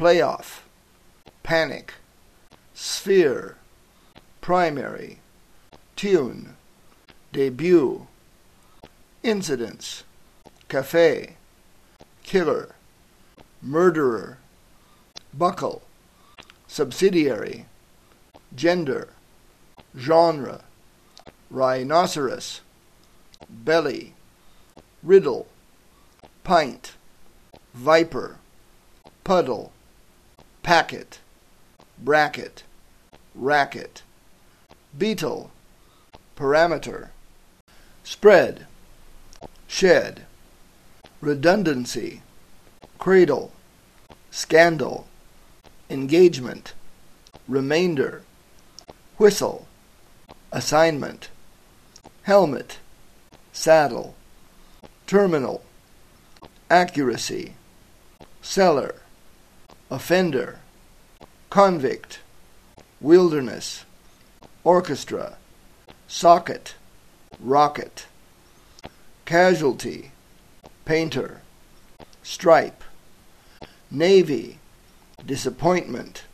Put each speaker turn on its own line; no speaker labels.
playoff, panic, sphere, primary, tune, debut, incidents, cafe, killer, murderer, buckle, subsidiary, gender, genre, rhinoceros, belly, riddle, pint, viper, puddle, packet, bracket, racket, beetle, parameter, spread, shed, redundancy, cradle, scandal, engagement, remainder, whistle, assignment, helmet, saddle, terminal, accuracy, cellar, offender, convict, wilderness, orchestra, socket, rocket, casualty, painter, stripe, navy, disappointment,